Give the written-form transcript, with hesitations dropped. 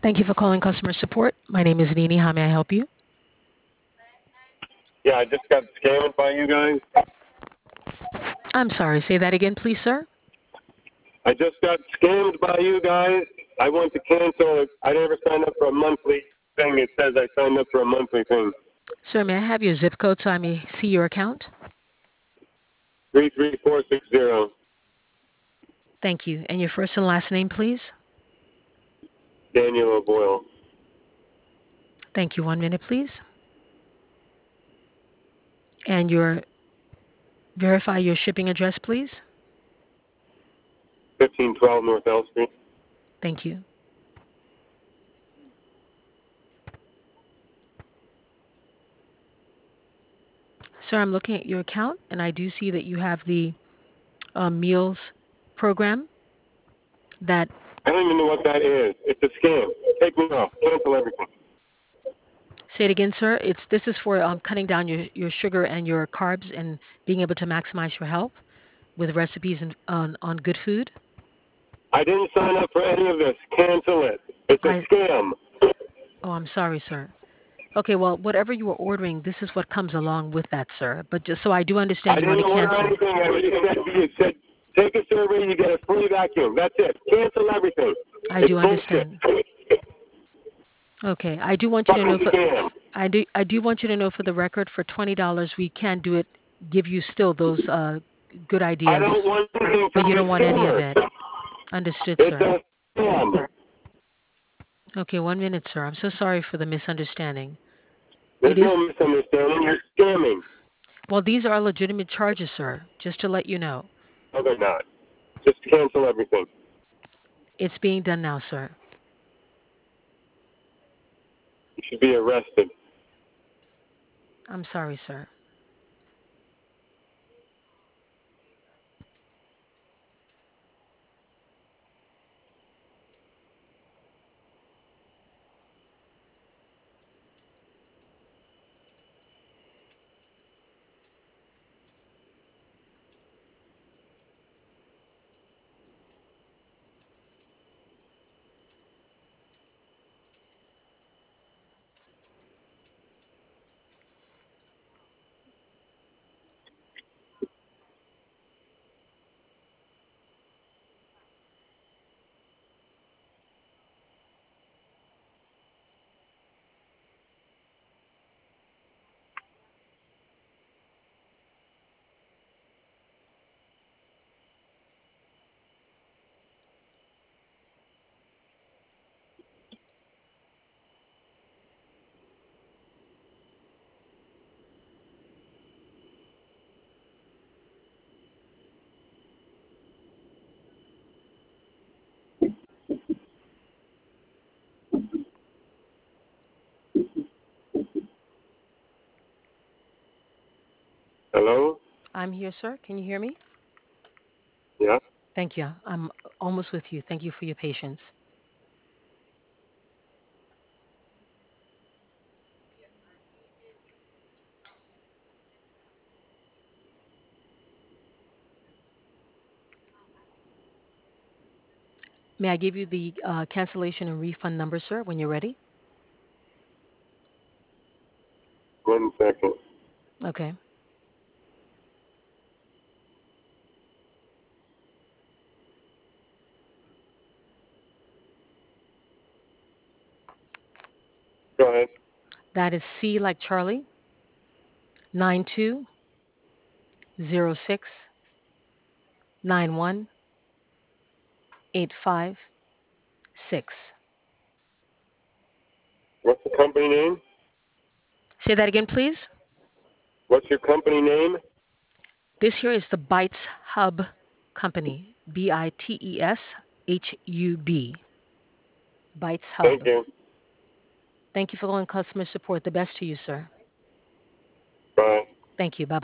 Thank you for calling customer support. My name is Nini. How may I help you? Yeah, I just got scammed by you guys. I'm sorry. Say that again, please, sir. I just got scammed by you guys. I want to cancel it. I never signed up for a monthly thing. It says I signed up for a monthly thing. Sir, may I have your zip code so I may see your account? 33460. Thank you. And your first and last name, please? Daniel O'Boyle. Thank you. 1 minute, please. And verify your shipping address, please. 1512 North L Street. Thank you. Sir, I'm looking at your account, and I do see that you have the meals program that. I don't even know what that is. It's a scam. Take me off. Cancel everything. Say it again, sir. This is for cutting down your sugar and your carbs and being able to maximize your health with recipes on good food. I didn't sign up for any of this. Cancel it. It's a I scam. Oh, I'm sorry, sir. Okay, well, whatever you were ordering, this is what comes along with that, sir. But just so I do I understand, you want didn't to order cancel. anything. You said take a survey, you get a free vacuum. That's it. Cancel everything. I It's do bullshit. understand. Okay, I do want you to Fucking know for scam. I do want you to know for the record, for $20, we can do it. Give you still those good I don't ideas, want anything but from you the don't want any of store. it. Understood, It's sir. a scam. Okay, 1 minute, sir. I'm so sorry for the misunderstanding. It There's no is misunderstanding. You're scamming. Well, these are legitimate charges, sir. Just to let you know, No, they're not. Just cancel everything. it's being done now, sir. You should be arrested. I'm sorry, sir. Hello? I'm here, sir. Can you hear me? Yeah? Thank you. I'm almost with you. Thank you for your patience. May I give you the cancellation and refund number, sir, when you're ready? 1 second. Okay. Go ahead. That is C like Charlie, 92069185 6. What's the company name? Say that again, please. What's your company name? This here is the Bytes Hub Company, BITESHUB. Bytes Thank Hub. you. Thank you for calling customer support. The best to you, sir. Bye. Thank you. Bye.